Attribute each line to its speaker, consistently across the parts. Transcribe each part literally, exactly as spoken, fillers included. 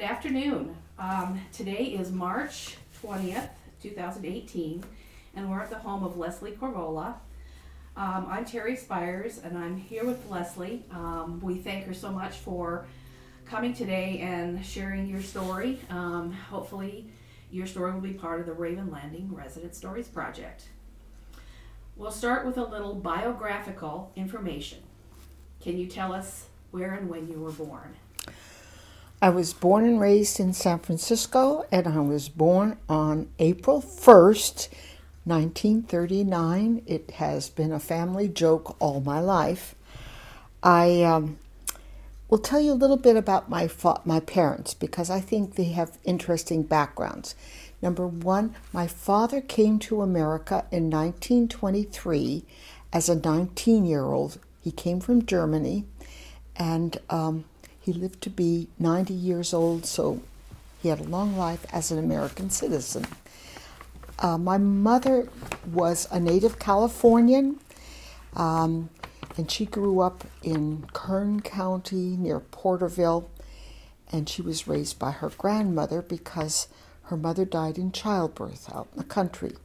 Speaker 1: afternoon. Um, today is March twentieth, two thousand eighteen, and we're at the home of Leslie Corvola. Um, I'm Terry Spires, and I'm here with Leslie. Um, we thank her so much for coming today and sharing your story. Um, hopefully, your story will be part of the Raven Landing Resident Stories Project. We'll start with a little biographical information. Can you tell us where and when you were born?
Speaker 2: I was born and raised in San Francisco, and I was born on April first, nineteen thirty-nine. It has been a family joke all my life. I um, will tell you a little bit about my fa- my parents because I think they have interesting backgrounds. Number one, my father came to America in nineteen twenty-three as a nineteen-year-old. He came from Germany, and um, he lived to be ninety years old, so he had a long life as an American citizen. Uh, my mother was a native Californian, um, and she grew up in Kern County near Porterville, and she was raised by her grandmother because her mother died in childbirth out in the country.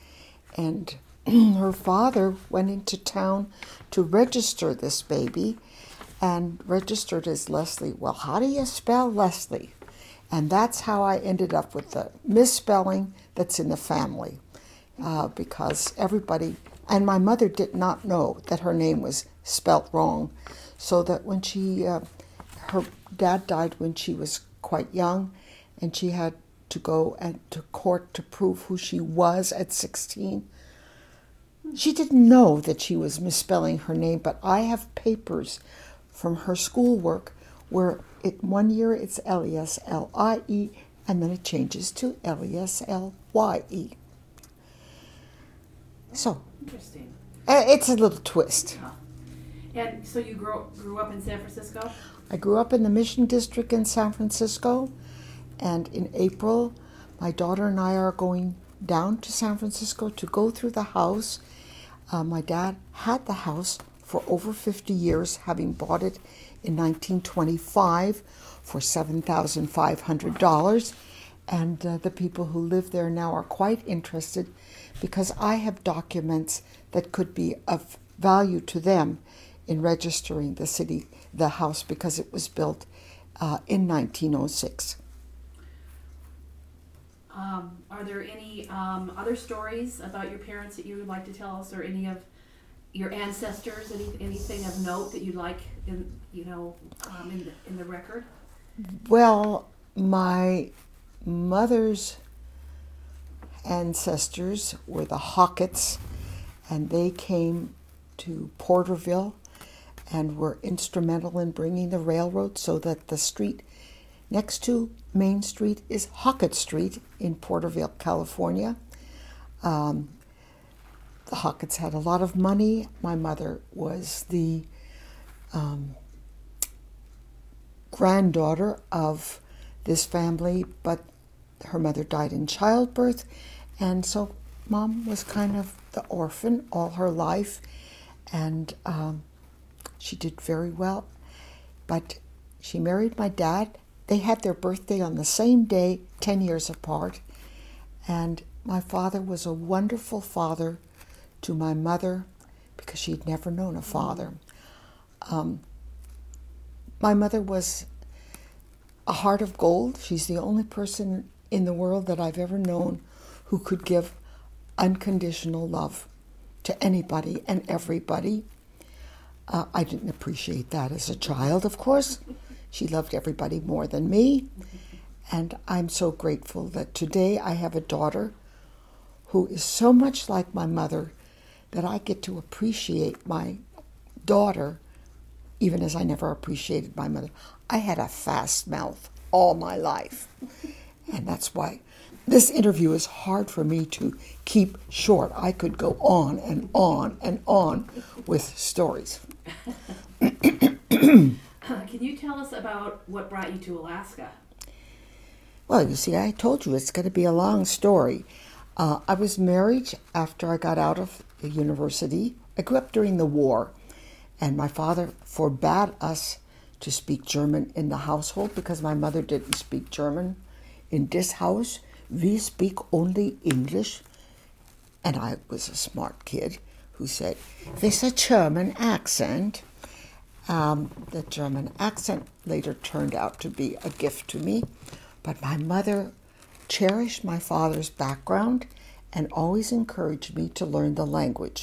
Speaker 2: And her father went into town to register this baby, and registered as Leslie. Well, how do you spell Leslie? And that's how I ended up with the misspelling that's in the family, uh, because everybody, and my mother did not know that her name was spelt wrong, so that when she, uh, her dad died when she was quite young, and she had to go and to court to prove who she was at sixteen. She didn't know that she was misspelling her name, but I have papers from her schoolwork where it one year it's L E S L I E and then it changes to L E S L Y E. So,
Speaker 1: Interesting.
Speaker 2: uh, it's a little twist.
Speaker 1: Huh. And so you grew, grew up in San Francisco?
Speaker 2: I grew up in the Mission District in San Francisco, and in April, my daughter and I are going down to San Francisco to go through the house. Uh, my dad had the house for over fifty years, having bought it in nineteen twenty-five for seven thousand five hundred dollars. And uh, the people who live there now are quite interested because I have documents that could be of value to them in registering the city, the house, because it was built uh, in nineteen oh six.
Speaker 1: Um, are there any um, other stories about your parents that you would like to tell us, or any of your ancestors, any, anything of note that you'd like in, you know, um, in the, in the record?
Speaker 2: Well, my mother's ancestors were the Hawketts, and they came to Porterville and were instrumental in bringing the railroad so that the street next to Main Street is Hockett Street in Porterville, California. Um, the Hawketts had a lot of money. My mother was the um, granddaughter of this family, but her mother died in childbirth, and so Mom was kind of the orphan all her life, and um, she did very well. But she married my dad. They had their birthday on the same day, ten years apart, and my father was a wonderful father to my mother because she'd never known a father. Um, my mother was a heart of gold. She's the only person in the world that I've ever known who could give unconditional love to anybody and everybody. Uh, I didn't appreciate that as a child, of course. She loved everybody more than me. And I'm so grateful that today I have a daughter who is so much like my mother that I get to appreciate my daughter even as I never appreciated my mother. I had a fast mouth all my life. And that's why this interview is hard for me to keep short. I could go on and on and on with stories.
Speaker 1: Can you tell us about what brought you to Alaska?
Speaker 2: Well, you see, I told you it's going to be a long story. Uh, I was married after I got out of the university. I grew up during the war, and my father forbade us to speak German in the household because my mother didn't speak German. In this house, we speak only English. And I was a smart kid who said, with a German accent. Um, the German accent later turned out to be a gift to me. But my mother cherished my father's background and always encouraged me to learn the language.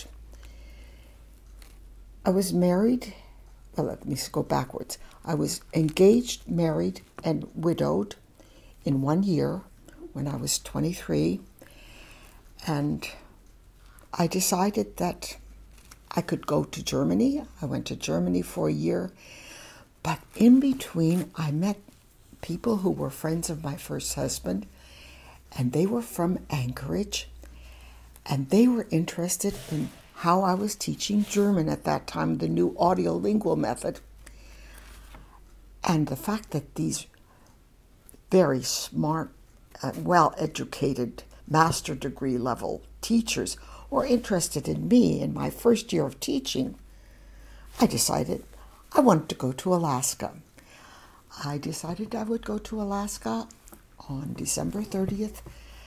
Speaker 2: I was married, well, let me go backwards. I was engaged, married, and widowed in one year when I was twenty-three. And I decided that I could go to Germany. I went to Germany for a year. But in between, I met people who were friends of my first husband, and they were from Anchorage, and they were interested in how I was teaching German at that time, the new audiolingual method. And the fact that these very smart, uh, well-educated, master degree level teachers were interested in me in my first year of teaching, I decided I wanted to go to Alaska. I decided I would go to Alaska on December thirtieth,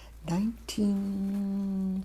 Speaker 2: nineteen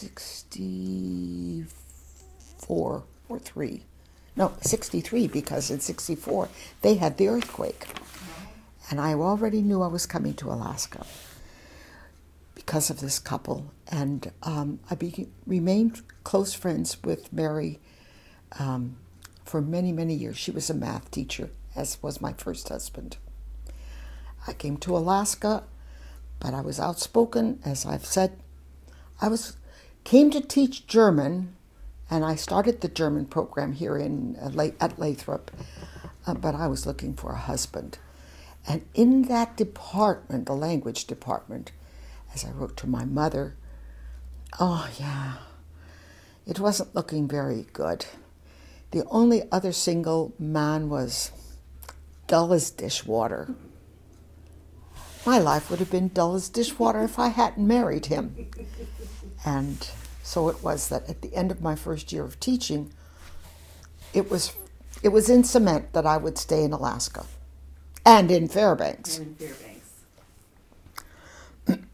Speaker 2: sixty-four or three. No, sixty-three, because in sixty-four they had the earthquake. And I already knew I was coming to Alaska because of this couple. And um, I be- remained close friends with Mary um, for many, many years. She was a math teacher, as was my first husband. I came to Alaska, but I was outspoken, as I've said. I was came to teach German, and I started the German program here in uh, at Lathrop, uh, but I was looking for a husband. And in that department, the language department, as I wrote to my mother, oh yeah, it wasn't looking very good. The only other single man was dull as dishwater. My life would have been dull as dishwater if I hadn't married him. And so it was that at the end of my first year of teaching, it was it was in cement that I would stay in Alaska and in Fairbanks.
Speaker 1: And in Fairbanks.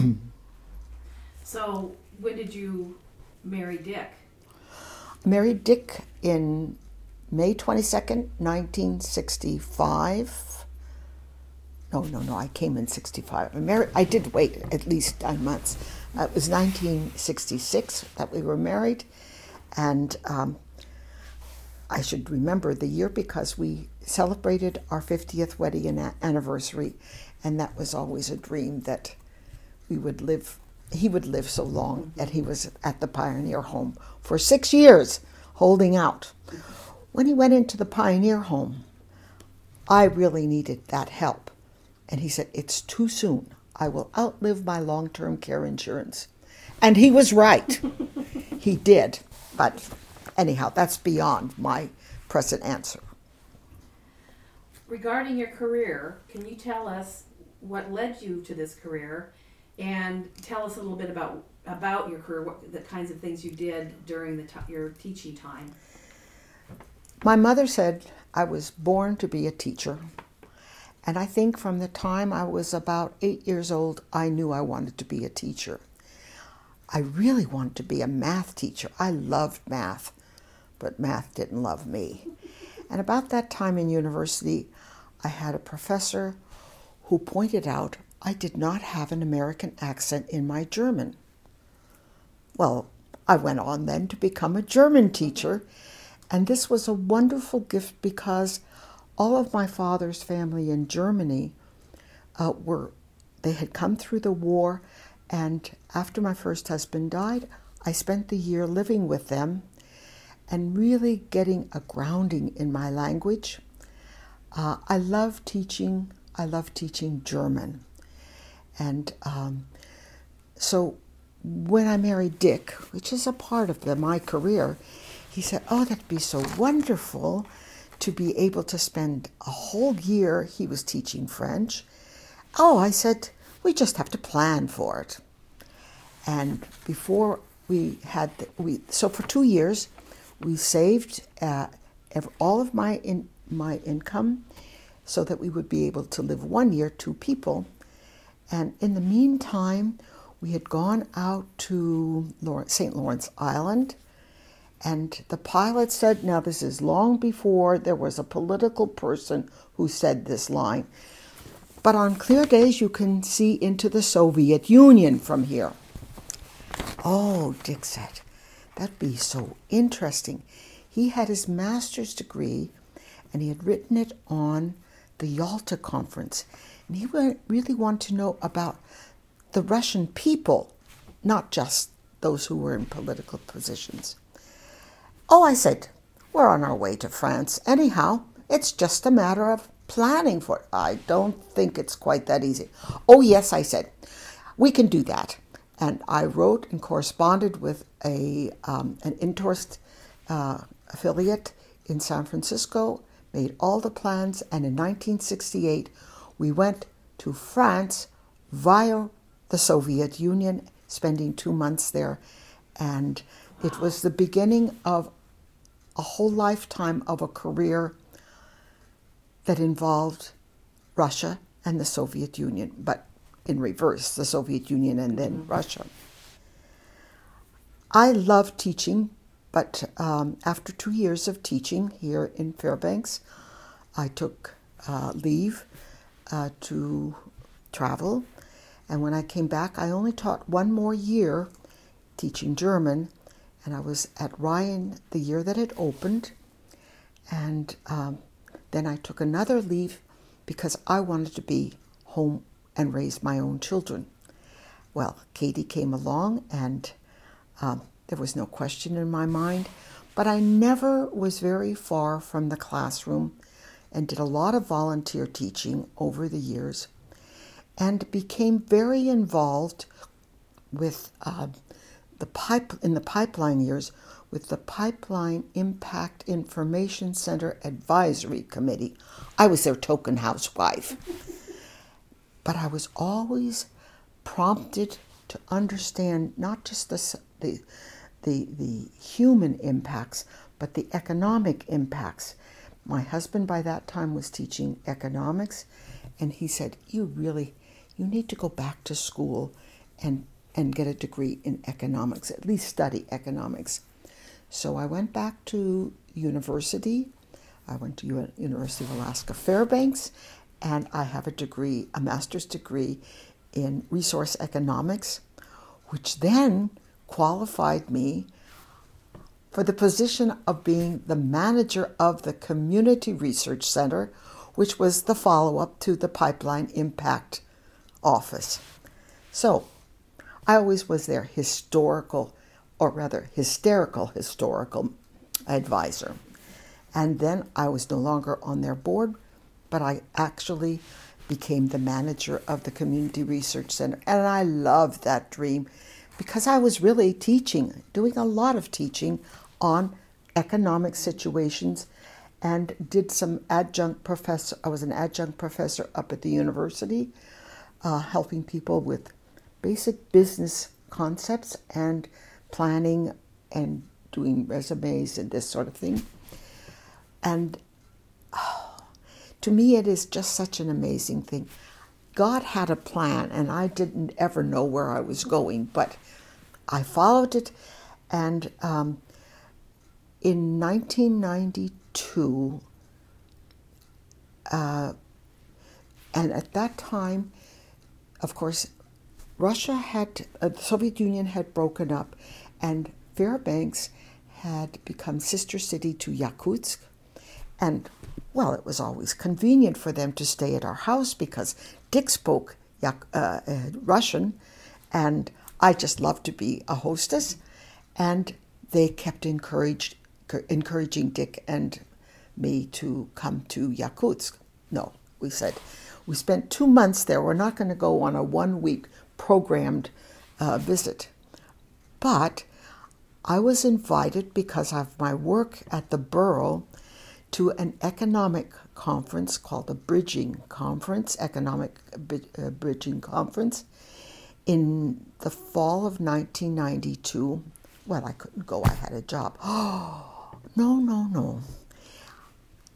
Speaker 1: So when did you marry Dick?
Speaker 2: I married Dick in May twenty-second, nineteen sixty-five. No, no, no, I came in sixty-five. I married, I did wait at least nine months. Uh, it was nineteen sixty-six that we were married. And um, I should remember the year because we celebrated our fiftieth wedding anniversary. And that was always a dream that we would live, he would live so long that he was at the Pioneer Home for six years, holding out. When he went into the Pioneer Home, I really needed that help. And he said, it's too soon. I will outlive my long-term care insurance. And he was right. He did. But anyhow, that's beyond my present answer.
Speaker 1: Regarding your career, can you tell us what led you to this career, and tell us a little bit about about your career, what the kinds of things you did during the t- your teaching time?
Speaker 2: My mother said I was born to be a teacher. And I think from the time I was about eight years old, I knew I wanted to be a teacher. I really wanted to be a math teacher. I loved math, but math didn't love me. And about that time in university, I had a professor who pointed out I did not have an American accent in my German. Well, I went on then to become a German teacher, and this was a wonderful gift because all of my father's family in Germany uh, were, they had come through the war, and after my first husband died, I spent the year living with them and really getting a grounding in my language. Uh, I love teaching, I love teaching German. And um, so when I married Dick, which is a part of the, my career, he said, oh, that'd be so wonderful to be able to spend a whole year. He was teaching French. Oh, I said, we just have to plan for it. And before we had, the, we so for two years, we saved uh, all of my in, my income so that we would be able to live one year, two people. And in the meantime, we had gone out to Saint Lawrence Island, and the pilot said, now this is long before there was a political person who said this line, but on clear days you can see into the Soviet Union from here. Oh, Dick said, that'd be so interesting. He had his master's degree, and he had written it on the Yalta Conference. And he really wanted to know about the Russian people, not just those who were in political positions. Oh, I said, we're on our way to France. Anyhow, it's just a matter of planning for it. I don't think it's quite that easy. Oh, yes, I said, we can do that. And I wrote and corresponded with a um, an Intourist uh, affiliate in San Francisco, made all the plans, and in nineteen sixty-eight, we went to France via the Soviet Union, spending two months there. And it was the beginning of a whole lifetime of a career that involved Russia and the Soviet Union, but in reverse, the Soviet Union and then mm-hmm. Russia. I love teaching, but um, after two years of teaching here in Fairbanks, I took uh, leave uh, to travel. And when I came back, I only taught one more year teaching German, and I was at Ryan the year that it opened. And um, then I took another leave because I wanted to be home and raise my own children. Well, Katie came along, and um, there was no question in my mind, but I never was very far from the classroom and did a lot of volunteer teaching over the years and became very involved with uh, the pipe in the pipeline years with the Pipeline Impact Information Center Advisory Committee. I was their token housewife. But I was always prompted to understand not just the, the, the, the human impacts, but the economic impacts. My husband by that time was teaching economics, and he said, you really, you need to go back to school and, and get a degree in economics, at least study economics. So I went back to university. I went to U- University of Alaska Fairbanks, and I have a degree, a master's degree in resource economics, which then qualified me for the position of being the manager of the Community Research Center, which was the follow-up to the Pipeline Impact Office. So I always was their historical, or rather hysterical historical advisor. And then I was no longer on their board, but I actually became the manager of the Community Research Center. And I loved that dream because I was really teaching, doing a lot of teaching on economic situations, and did some adjunct professor, I was an adjunct professor up at the university, uh, helping people with basic business concepts and planning and doing resumes and this sort of thing. And oh, to me, it is just such an amazing thing. God had a plan, and I didn't ever know where I was going, but I followed it. And um, in nineteen ninety-two, uh, and at that time, of course, Russia had, uh, the Soviet Union had broken up, and Fairbanks had become sister city to Yakutsk. And, well, it was always convenient for them to stay at our house because Dick spoke Yak- uh, uh, Russian, and I just loved to be a hostess. And they kept encouraged, encouraging Dick and me to come to Yakutsk. No, we said, we spent two months there. We're not going to go on a one-week programmed uh, visit. But I was invited because of my work at the Borough to an economic conference called the Bridging Conference, Economic uh, Bridging Conference, in the fall of nineteen ninety-two. Well, I couldn't go. I had a job. Oh, no, no, no.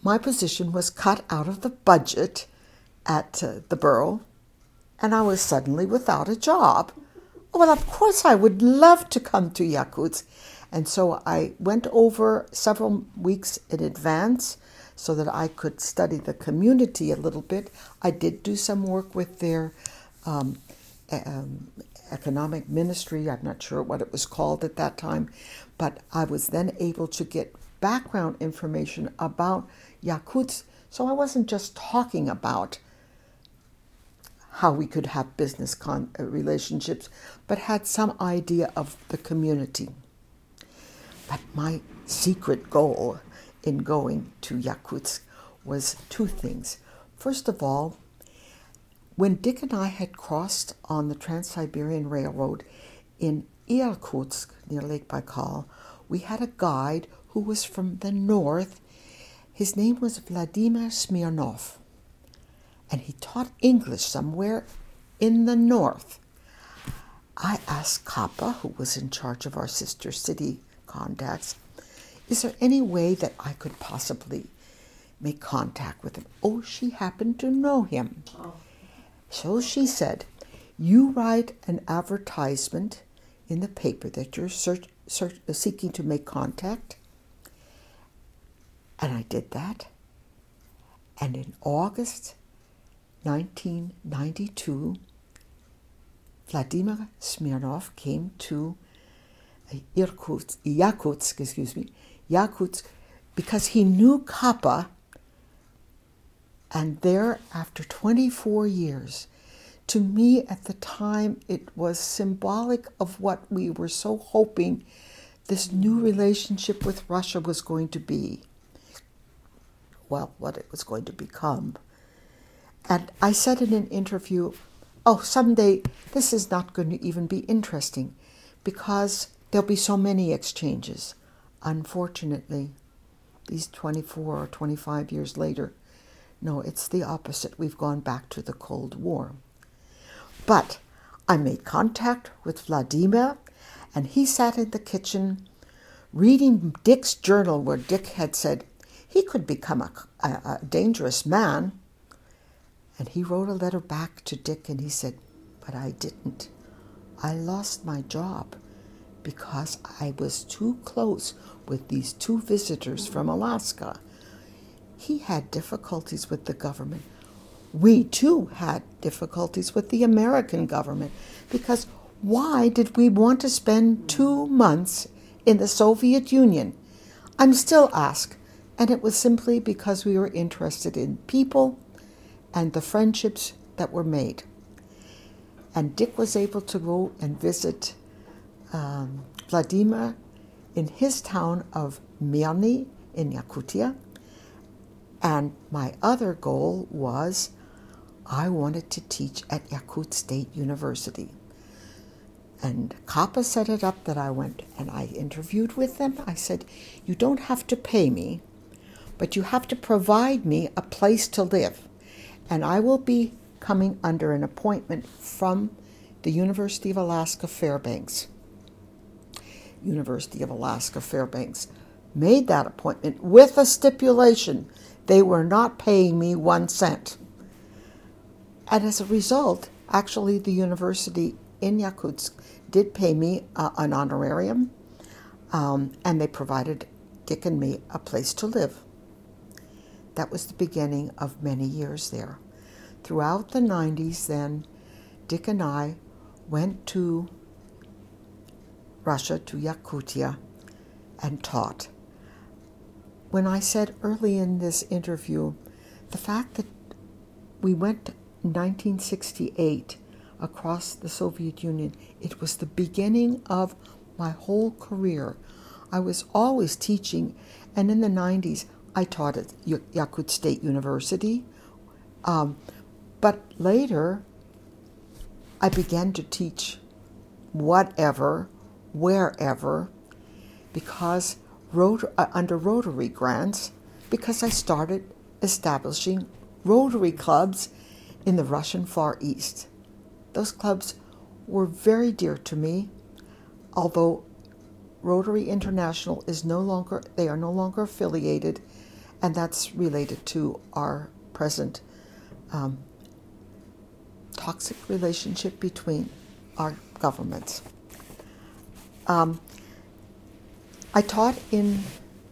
Speaker 2: my position was cut out of the budget at uh, the borough, and I was suddenly without a job. Well, of course, I would love to come to Yakutsk. And so I went over several weeks in advance so that I could study the community a little bit. I did do some work with their um, um, economic ministry. I'm not sure what it was called at that time, but I was then able to get background information about Yakutsk. So I wasn't just talking about how we could have business con- uh, relationships, but had some idea of the community. But my secret goal in going to Yakutsk was two things. First of all, when Dick and I had crossed on the Trans-Siberian Railroad in Irkutsk, near Lake Baikal, we had a guide who was from the north. His name was Vladimir Smirnov, and he taught English somewhere in the north. I asked Kappa, who was in charge of our sister city contacts, is there any way that I could possibly make contact with him? Oh, she happened to know him. Oh. So she said, you write an advertisement in the paper that you're search, search, seeking to make contact. And I did that. And in August nineteen ninety-two, Vladimir Smirnov came to Irkutsk, Yakutsk, excuse me, Yakutsk, because he knew Kappa, and there, after twenty-four years, to me at the time, it was symbolic of what we were so hoping this new relationship with Russia was going to be. Well, what it was going to become. And I said in an interview, oh, someday this is not going to even be interesting because there'll be so many exchanges. Unfortunately, these twenty-four or twenty-five years later, no, it's the opposite. We've gone back to the Cold War. But I made contact with Vladimir, and he sat in the kitchen reading Dick's journal where Dick had said he could become a, a, a dangerous man. And he wrote a letter back to Dick and he said, but I didn't. I lost my job because I was too close with these two visitors from Alaska. He had difficulties with the government. We too had difficulties with the American government because why did we want to spend two months in the Soviet Union? I'm still asked, and it was simply because we were interested in people and the friendships that were made. And Dick was able to go and visit um, Vladimir in his town of Mirny in Yakutia. And my other goal was I wanted to teach at Yakut State University. And Kappa set it up that I went and I interviewed with them. I said, you don't have to pay me, but you have to provide me a place to live. And I will be coming under an appointment from the University of Alaska Fairbanks. University of Alaska Fairbanks made that appointment with a stipulation. They were not paying me one cent. And as a result, actually the university in Yakutsk did pay me uh, an honorarium, um, and they provided Dick and me a place to live. That was the beginning of many years there. Throughout the nineties, then, Dick and I went to Russia, to Yakutia, and taught. When I said early in this interview, the fact that we went in nineteen sixty-eight across the Soviet Union, it was the beginning of my whole career. I was always teaching, and in the nineties, I taught at Yakut State University. Um, but later, I began to teach whatever, wherever, because rot- uh, under Rotary grants, because I started establishing Rotary clubs in the Russian Far East. Those clubs were very dear to me, although Rotary International is no longer, they are no longer affiliated, and that's related to our present um, toxic relationship between our governments. Um, I taught in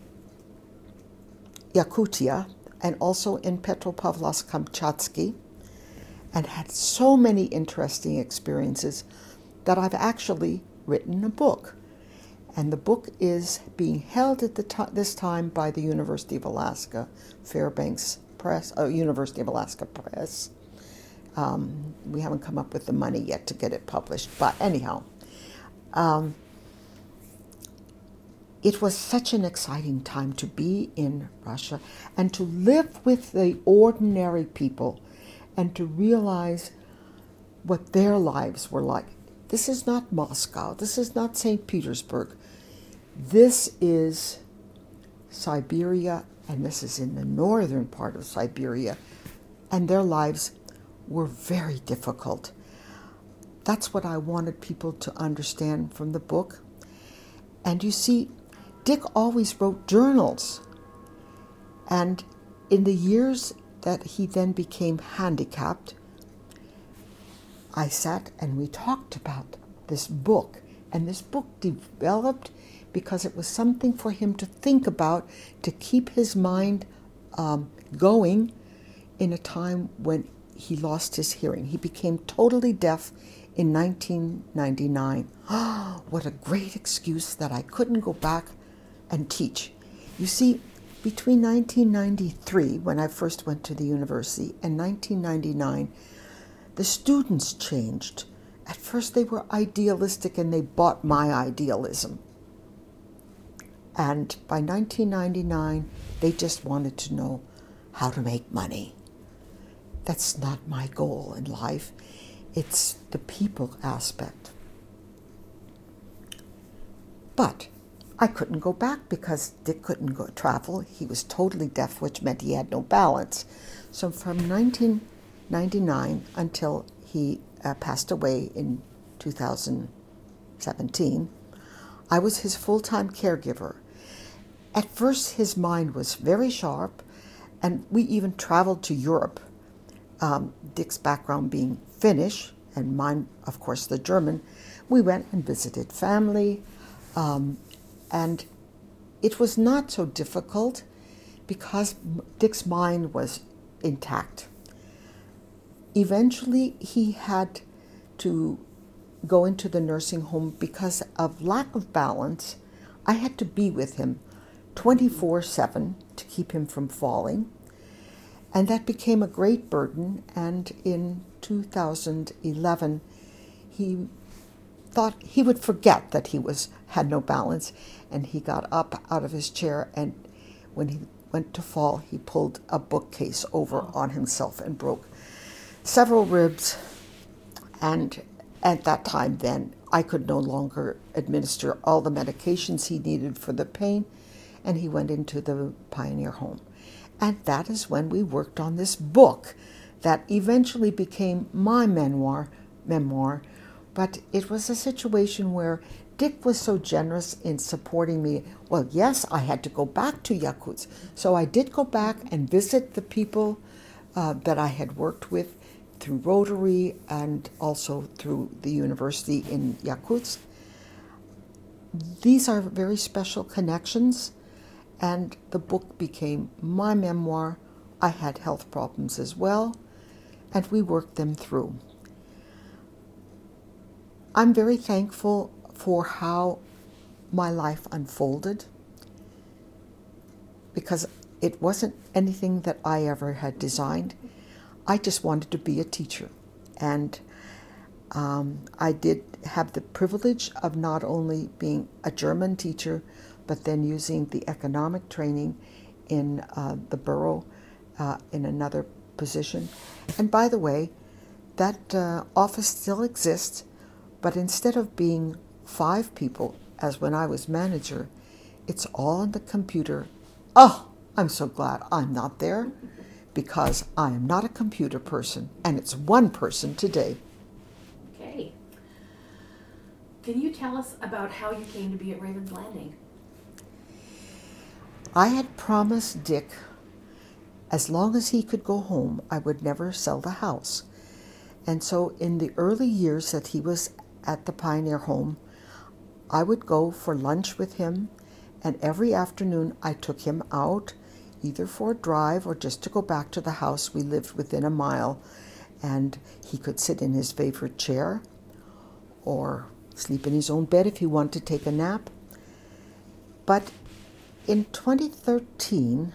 Speaker 2: Yakutia and also in Petropavlovsk-Kamchatsky, and had so many interesting experiences that I've actually written a book. And the book is being held at the t- this time by the University of Alaska Fairbanks Press, uh, University of Alaska Press. Um, we haven't come up with the money yet to get it published, but anyhow, um, it was such an exciting time to be in Russia and to live with the ordinary people and to realize what their lives were like. This is not Moscow. This is not Saint Petersburg. This is Siberia, and this is in the northern part of Siberia, and their lives were very difficult. That's what I wanted people to understand from the book. And you see, Dick always wrote journals. And in the years that he then became handicapped, I sat and we talked about this book. And this book developed because it was something for him to think about, to keep his mind um, going in a time when he lost his hearing. He became totally deaf in nineteen ninety-nine. Oh, what a great excuse that I couldn't go back and teach. You see, between nineteen ninety-three, when I first went to the university, and nineteen ninety-nine, the students changed. At first they were idealistic and they bought my idealism. And by nineteen ninety-nine, they just wanted to know how to make money. That's not my goal in life. It's the people aspect. But I couldn't go back because Dick couldn't go travel. He was totally deaf, which meant he had no balance. So from nineteen ninety-nine until he uh, passed away in two thousand seventeen, I was his full-time caregiver. At first, his mind was very sharp, and we even traveled to Europe. Um, Dick's background being Finnish, and mine, of course, the German. We went and visited family, um, and it was not so difficult because Dick's mind was intact. Eventually, he had to go into the nursing home because of lack of balance. I had to be with him twenty-four seven to keep him from falling. And that became a great burden, and in two thousand eleven, he thought he would forget that he was had no balance, and he got up out of his chair, and when he went to fall, he pulled a bookcase over on himself and broke several ribs. And at that time then, I could no longer administer all the medications he needed for the pain, and he went into the Pioneer Home. And that is when we worked on this book that eventually became my memoir, memoir. But it was a situation where Dick was so generous in supporting me. Well, yes, I had to go back to Yakutsk. So I did go back and visit the people uh, that I had worked with through Rotary and also through the university in Yakutsk. These are very special connections. And the book became my memoir. I had health problems as well, and we worked them through. I'm very thankful for how my life unfolded, because it wasn't anything that I ever had designed. I just wanted to be a teacher. And um, I did have the privilege of not only being a German teacher, but then using the economic training in uh, the borough uh, in another position. And by the way, that uh, office still exists, but instead of being five people, as when I was manager, it's all on the computer. Oh, I'm so glad I'm not there, because I am not a computer person, and it's one person today.
Speaker 1: Okay. Can you tell us about how you came to be at Ravens Landing?
Speaker 2: I had promised Dick As long as he could go home, I would never sell the house. And so in the early years that he was at the Pioneer Home, I would go for lunch with him, and every afternoon I took him out, either for a drive or just to go back to the house. We lived within a mile, and he could sit in his favorite chair or sleep in his own bed if he wanted to take a nap. But in twenty thirteen,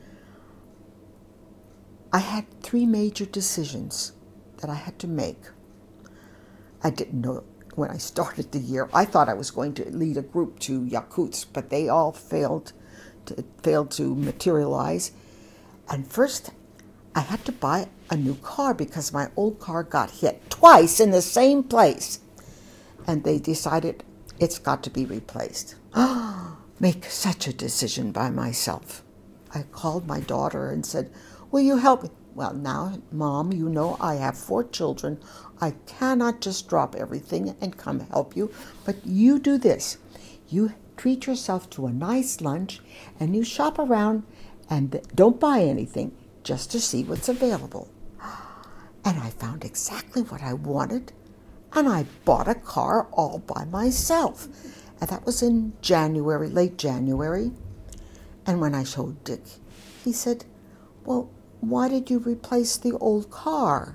Speaker 2: I had three major decisions that I had to make. I didn't know when I started the year. I thought I was going to lead a group to Yakutsk, but they all failed to, failed to materialize. And first, I had to buy a new car because my old car got hit twice in the same place. And they decided it's got to be replaced. Make such a decision by myself. I called my daughter and said, will you help me? Well, now, Mom, you know I have four children. I cannot just drop everything and come help you. But you do this. You treat yourself to a nice lunch, and you shop around and don't buy anything just to see what's available. And I found exactly what I wanted, and I bought a car all by myself. And that was in January, late January. And when I showed Dick, he said, well, why did you replace the old car?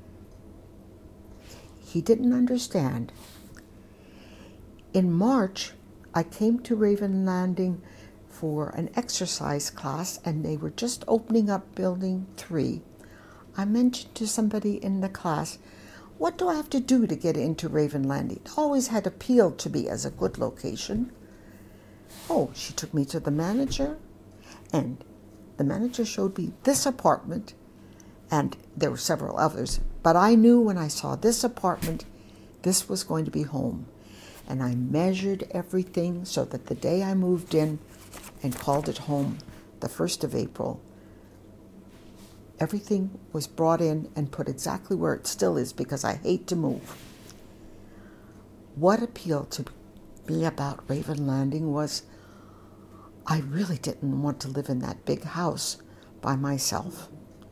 Speaker 2: He didn't understand. In March, I came to Raven Landing for an exercise class, and they were just opening up building three. I mentioned to somebody in the class, what do I have to do to get into Raven Landing? It always had appealed to me as a good location. Oh, she took me to the manager, and the manager showed me this apartment, and there were several others, but I knew when I saw this apartment, this was going to be home. And I measured everything so that the day I moved in and called it home, the first of April, everything was brought in and put exactly where it still is because I hate to move. What appealed to me about Raven Landing was I really didn't want to live in that big house by myself.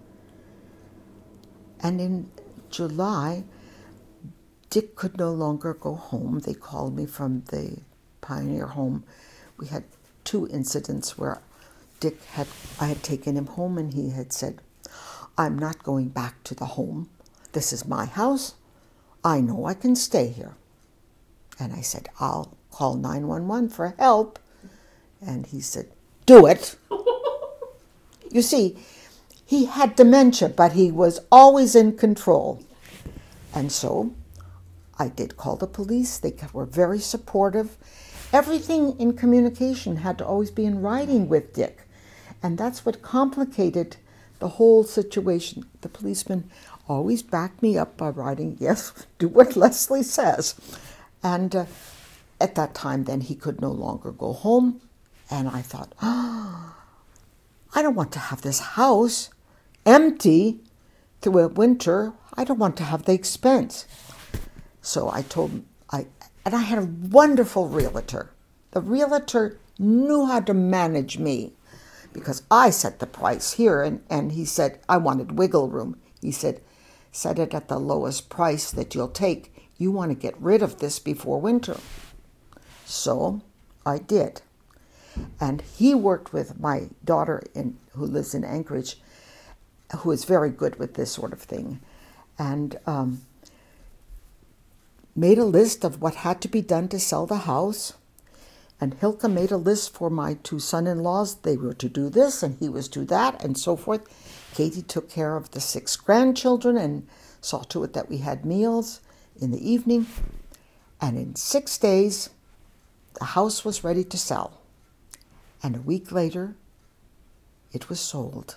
Speaker 2: And in July, Dick could no longer go home. They called me from the Pioneer Home. We had two incidents where Dick had, I had taken him home, and he had said, I'm not going back to the home. This is my house. I know I can stay here. And I said, I'll call nine one one for help. And he said, do it. You see, he had dementia, but he was always in control. And so I did call the police. They were very supportive. Everything in communication had to always be in writing with Dick. And that's what complicated the whole situation. The policeman always backed me up by writing, yes, do what Leslie says. And uh, at that time, then, he could no longer go home. And I thought, oh, I don't want to have this house empty through a winter. I don't want to have the expense. So I told him, I, and I had a wonderful realtor. The realtor knew how to manage me because I set the price here. And, and he said, I wanted wiggle room. He said, set it at the lowest price that you'll take. You want to get rid of this before winter. So I did. And he worked with my daughter in, who lives in Anchorage, who is very good with this sort of thing, and um, made a list of what had to be done to sell the house. And Hilka made a list for my two son-in-laws. They were to do this, and he was to that, and so forth. Katie took care of the six grandchildren and saw to it that we had meals in the evening. And in six days, the house was ready to sell. And a week later, it was sold.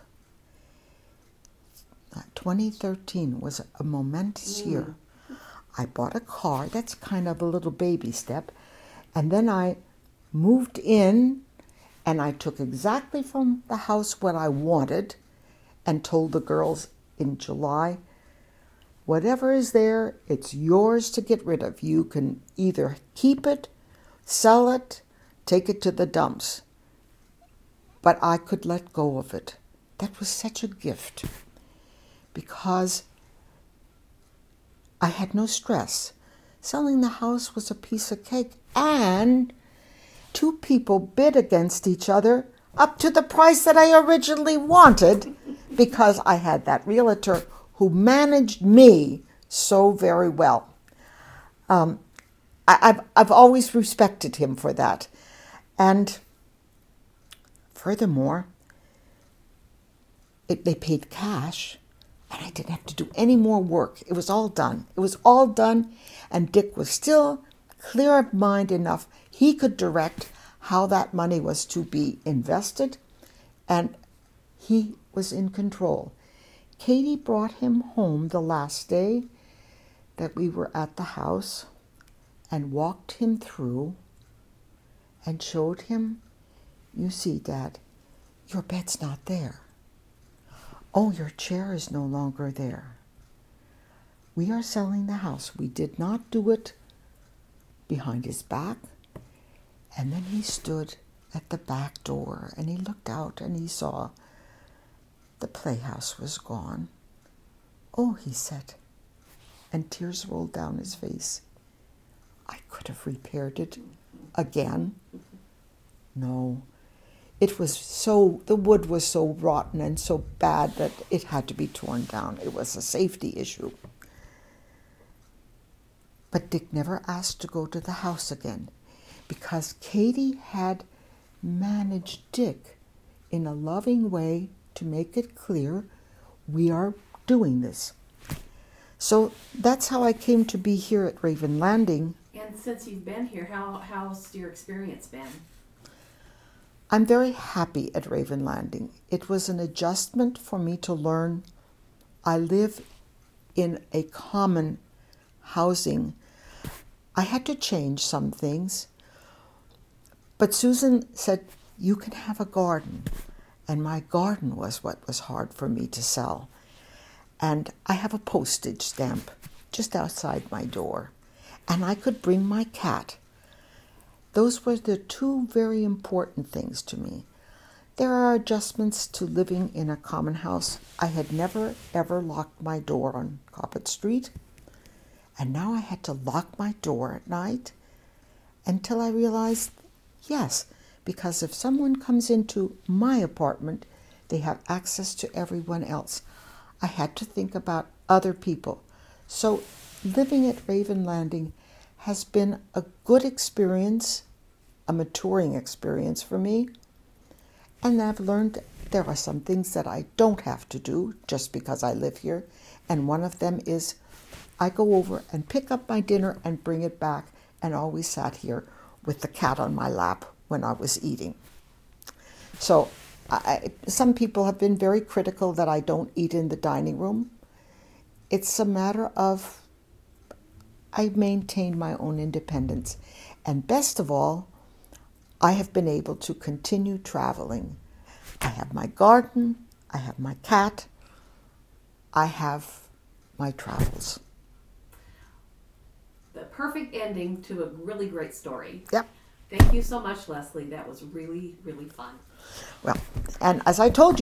Speaker 2: twenty thirteen was a momentous mm. year. I bought a car. That's kind of a little baby step. And then I moved in, and I took exactly from the house what I wanted and told the girls in July, whatever is there, it's yours to get rid of. You can either keep it, sell it, take it to the dumps. But I could let go of it that was such a gift because I had no stress. Selling the house was a piece of cake, and two people bid against each other up to the price that I originally wanted because I had that realtor who managed me so very well. Um, I, I've, I've always respected him for that. And furthermore, it, they paid cash, and I didn't have to do any more work. It was all done. It was all done, and Dick was still clear of mind enough. He could direct how that money was to be invested, and he was in control. Katie brought him home the last day that we were at the house and walked him through and showed him, you see, Dad, your bed's not there. Oh, your chair is no longer there. We are selling the house. We did not do it behind his back. And then he stood at the back door and he looked out and he saw the playhouse was gone. Oh, he said, and tears rolled down his face. I could have repaired it again. No, it was so, the wood was so rotten and so bad that it had to be torn down. It was a safety issue. But Dick never asked to go to the house again because Katie had managed Dick in a loving way to make it clear we are doing this. So that's how I came to be here at Raven Landing.
Speaker 1: And since you've been here, how how's your experience been?
Speaker 2: I'm very happy at Raven Landing. It was an adjustment for me to learn. I live in a common housing. I had to change some things. But Susan said, you can have a garden. And my garden was what was hard for me to sell. And I have a postage stamp just outside my door. And I could bring my cat. Those were the two very important things to me. There are adjustments to living in a common house. I had never, ever locked my door on Coppet Street. And now I had to lock my door at night until I realized, yes, because if someone comes into my apartment, they have access to everyone else. I had to think about other people. So living at Raven Landing has been a good experience, a maturing experience for me. And I've learned there are some things that I don't have to do just because I live here. And one of them is I go over and pick up my dinner and bring it back, and always sat here with the cat on my lap when I was eating. So I, some people have been very critical that I don't eat in the dining room. It's a matter of I maintain my own independence. And best of all, I have been able to continue traveling. I have my garden, I have my cat, I have my travels.
Speaker 1: The perfect ending to a really great story.
Speaker 2: Yep.
Speaker 1: Thank you so much, Leslie. That was really, really fun.
Speaker 2: Well, and as I told you,